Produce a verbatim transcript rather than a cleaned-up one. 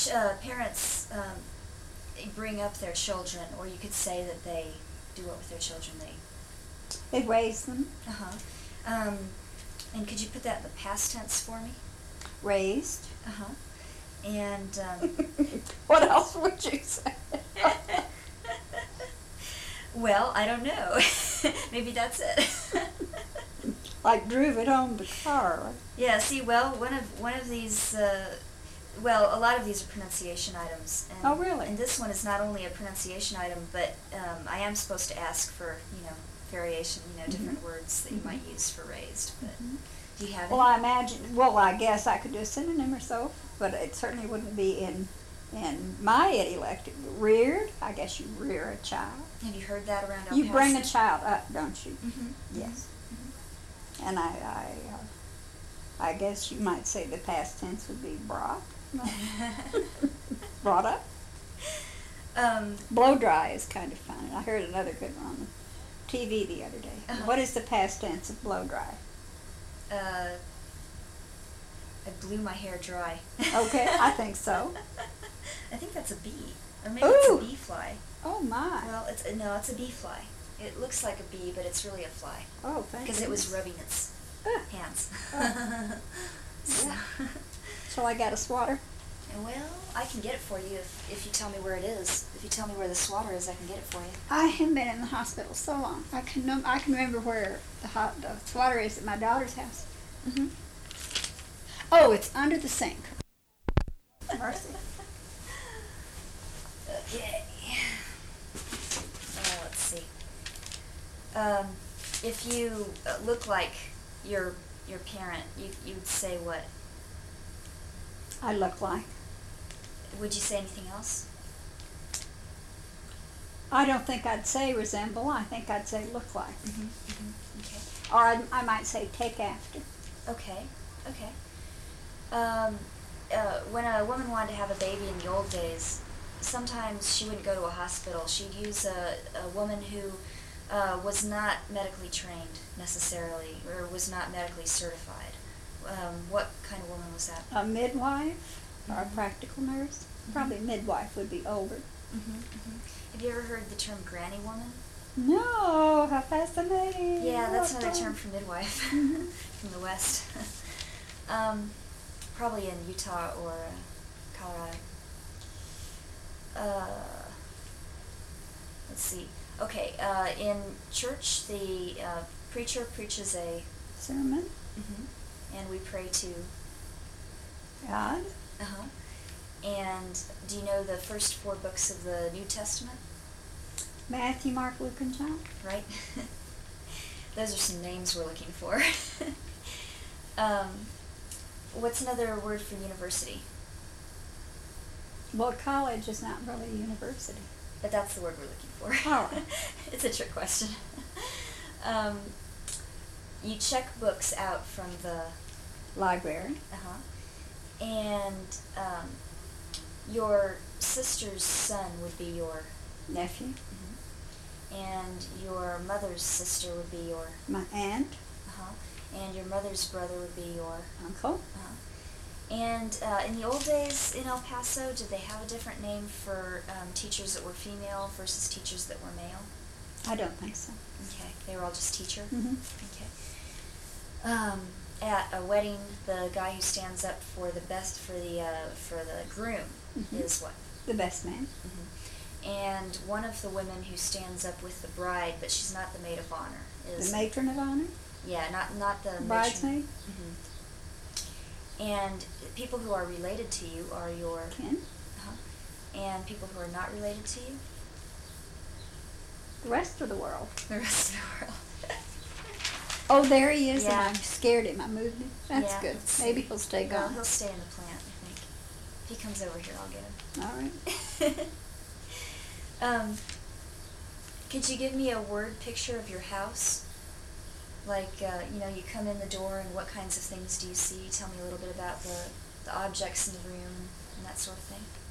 ch- uh, parents um, bring up their children, or you could say that they do what with their children? They They raise them. Uh-huh. Um, and could you put that in the past tense for me? Raised. Uh-huh. And, um... what else would you say? Well, I don't know. Maybe that's it. Like drove it home the car. Yeah, see, well, one of one of these, uh, well, a lot of these are pronunciation items. And, Oh, really? And this one is not only a pronunciation item, but um, I am supposed to ask for, you know, variation, you know, different Mm-hmm. words that you Mm-hmm. might use for raised. But Mm-hmm. do you have Well, any? I imagine, well, I guess I could do a synonym or so, but it certainly wouldn't be in in my elective. Reared, I guess you rear a child. Have you heard that around El You Paso? bring a child up, don't you? Mm-hmm. Yes. And I, I, uh, I guess you might say the past tense would be brought. Brought up. Um, Blow dry is kind of fun. I heard another good one on the T V the other day. Uh-huh. What is the past tense of blow dry? uh, I blew my hair dry. Okay, I think so. I think that's a bee, or maybe Ooh. it's a bee fly. Oh my. Well, it's no, it's a bee fly. It looks like a bee, but it's really a fly Oh, thank because it was goodness. rubbing its Ah. hands. Oh. So, Shall I get a swatter? well, I can get it for you if, if you tell me where it is. If you tell me where the swatter is, I can get it for you. I haven't been in the hospital so long. I can num- I can remember where the hot the swatter is at my daughter's house. Mm-hmm. Oh, it's under the sink. Mercy. Okay. Uh, let's see. Um, if you uh, look like your your parent, you you'd say what? I look like. Would you say anything else? I don't think I'd say resemble. I think I'd say look like. Mm-hmm. Mm-hmm. Okay. Or I, I might say take after. Okay. Okay. Um, uh, when a woman wanted to have a baby in the old days, sometimes she wouldn't go to a hospital. She'd use a, a woman who uh, was not medically trained necessarily, or was not medically certified. Um, what kind of woman was that? A midwife or a Mhm. practical nurse. Probably midwife would be older. Mm-hmm. Mm-hmm. Have you ever heard the term granny woman? No, how fascinating. Yeah, that's What another fun. term for midwife Mhm. from the West. um, probably in Utah or uh, Colorado. Uh, let's see. Okay, uh, in church, the uh, preacher preaches a, Sermon. mhm, and we pray to, God. uh-huh. And do you know the first four books of the New Testament? Matthew, Mark, Luke, and John. Right? Those are some names we're looking for. um, what's another word for university? Well, college is not really a university. But that's the word we're looking for. All right. It's a trick question. um, you check books out from the, Library. uh-huh, and um, your sister's son would be your, Nephew. mhm, and your mother's sister would be your, My aunt. uh-huh, and your mother's brother would be your, Uncle. uh-huh. And uh, in the old days in El Paso, did they have a different name for um, teachers that were female versus teachers that were male? I don't think so. Okay, they were all just teacher? Mm-hmm. Okay. Um, at a wedding, the guy who stands up for the best, for the, uh, for the groom Mhm. is what? The best man. Mm-hmm. And one of the women who stands up with the bride, but she's not the maid of honor, is... The matron of honor. Yeah, not, not the matron. Bridesmaid. Mm-hmm. And people who are related to you are your... Ken. Uh-huh. And people who are not related to you? The rest of the world. The rest of the world. Oh, there he is, Yeah. and I scared him. I moved him. That's Yeah, good. let's Maybe see. he'll stay Well, gone. he'll stay in the plant, I think. If he comes over here, I'll get him. All right. um, could you give me a word picture of your house? Like, uh, you know, you come in the door and what kinds of things do you see? Tell me a little bit about the, the objects in the room and that sort of thing.